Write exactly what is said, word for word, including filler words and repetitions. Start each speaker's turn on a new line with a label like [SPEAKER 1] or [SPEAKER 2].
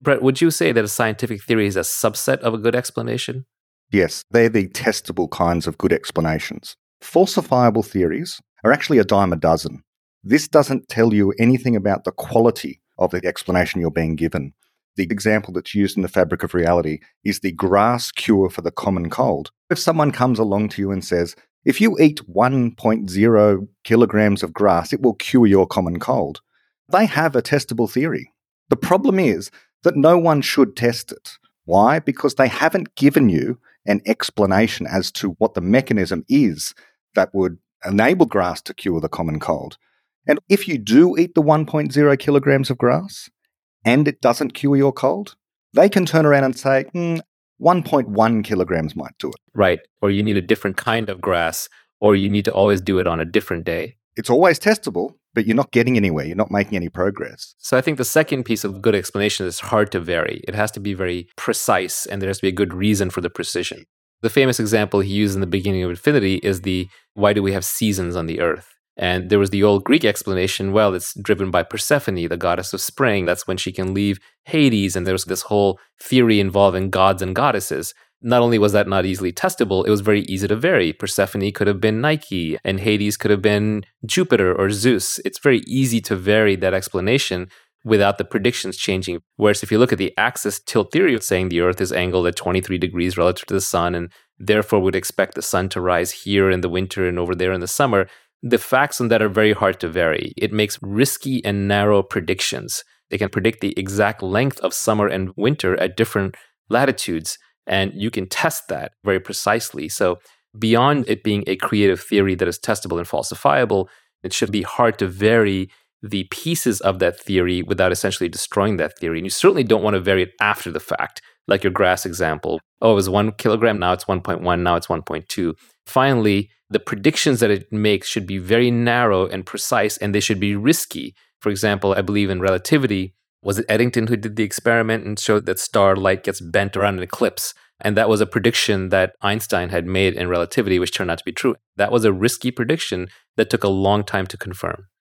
[SPEAKER 1] Brett, would you say that a scientific theory is a subset of a good explanation?
[SPEAKER 2] Yes, they're the testable kinds of good explanations. Falsifiable theories are actually a dime a dozen. This doesn't tell you anything about the quality of the explanation you're being given. The example that's used in The Fabric of Reality is the grass cure for the common cold. If someone comes along to you and says, if you eat one point zero kilograms of grass, it will cure your common cold, they have a testable theory. The problem is that no one should test it. Why? Because they haven't given you an explanation as to what the mechanism is that would enable grass to cure the common cold. And if you do eat the one point zero kilograms of grass and it doesn't cure your cold, they can turn around and say, mm, one point one kilograms might do it.
[SPEAKER 1] Right. Or you need a different kind of grass, or you need to always do it on a different day.
[SPEAKER 2] It's always testable, but you're not getting anywhere. You're not making any progress.
[SPEAKER 1] So I think the second piece of good explanation is hard to vary. It has to be very precise, and there has to be a good reason for the precision. The famous example he used in the beginning of Infinity is the, why do we have seasons on the earth? And there was the old Greek explanation, well, it's driven by Persephone, the goddess of spring. That's when she can leave Hades. And there was this whole theory involving gods and goddesses. Not only was that not easily testable, it was very easy to vary. Persephone could have been Nike, and Hades could have been Jupiter or Zeus. It's very easy to vary that explanation without the predictions changing. Whereas if you look at the axis tilt theory, saying the Earth is angled at twenty-three degrees relative to the sun, and therefore would expect the sun to rise here in the winter and over there in the summer, the facts on that are very hard to vary. It makes risky and narrow predictions. They can predict the exact length of summer and winter at different latitudes, and you can test that very precisely. So beyond it being a creative theory that is testable and falsifiable, it should be hard to vary the pieces of that theory without essentially destroying that theory. And you certainly don't want to vary it after the fact, like your grass example. Oh, it was one kilogram, now it's one point one, now it's one point two. Finally, the predictions that it makes should be very narrow and precise, and they should be risky. For example, I believe in relativity, was it Eddington who did the experiment and showed that starlight gets bent around an eclipse? And that was a prediction that Einstein had made in relativity, which turned out to be true. That was a risky prediction that took a long time to confirm.